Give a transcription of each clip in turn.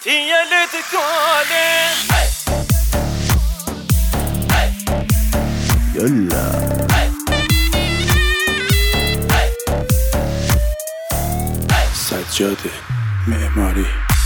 يا ليت تقولي يلا سجاده معماری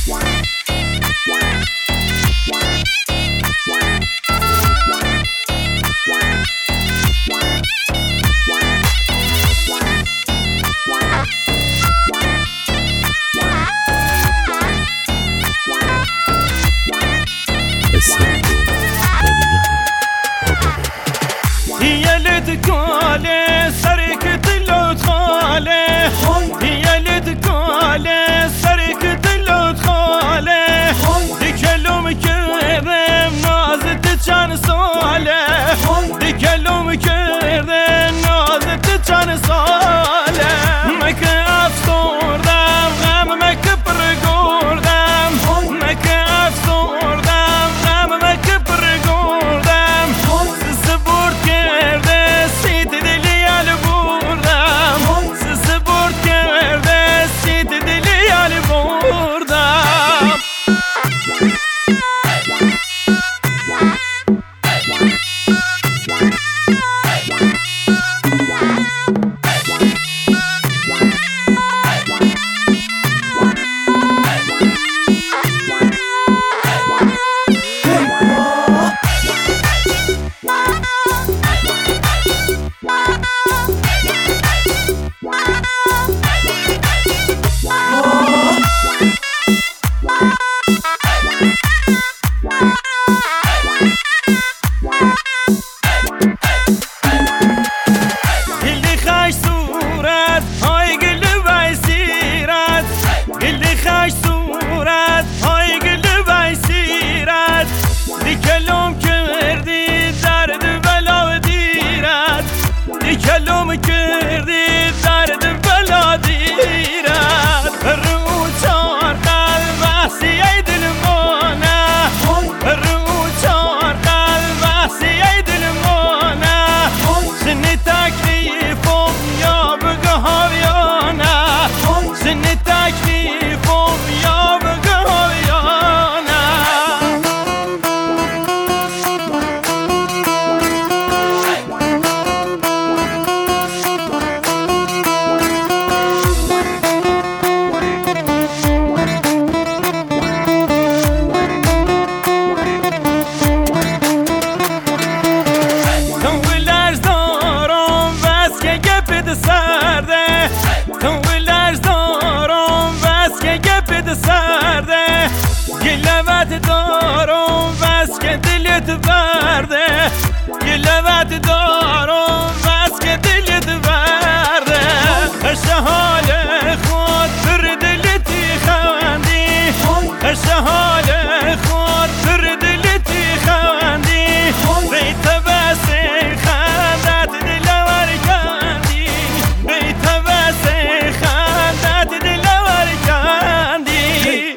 يا ليت تقولي سركت لو تخالي يا ليت تقولي سركت لو تخالي دكلوم كردم نازت كان صالح دكلوم كردم نازت كان صالح مك افسردم غم مك برگردم مك افسردم غم مك برگردم سبورت کرده سیت دلی ال بردم سبورت کرده سیت دلی ال بردم کلام کردی درد بلا دیرد رو چار قلب وحسی دل مانه رو چار قلب وحسی دل مانه سن تکلیفم یا بگهاویانه سن تکلیفم یا بگهاویانه سرده تو لرز دارم بس که گپت سرده گلوت دارم بس که دلت برده گلوت دارم بس که دلت برده هش حال خود پر دلتی خندی هش حال خود پر دلتی خندی بیت بس خندت دلور کندی بیت بس خندت دلور کندی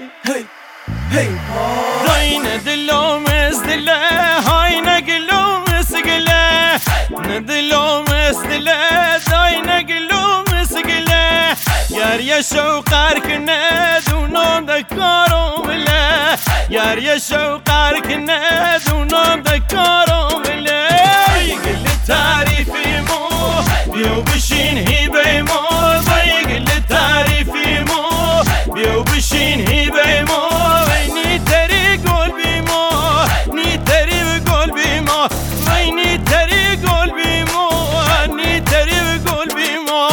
داین دلوم از دله های نگلوم از گله ندلوم از دله داین نگلوم از گله یار یا شوقر کنه دونم دکارم بله یار یا شوقر کنه دونم دکارم بله گل تعریفی مو بیو بشین هیبه مو گل تعریفی مو بیو بشین هیبه مو نی تری گل بی مو نی تری گل بی مو نی تری گل بی مو نی تری گل بی مو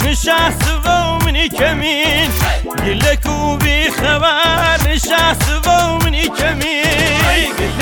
نشست و منی کمین گلک و بی خبر نشست و منی کمین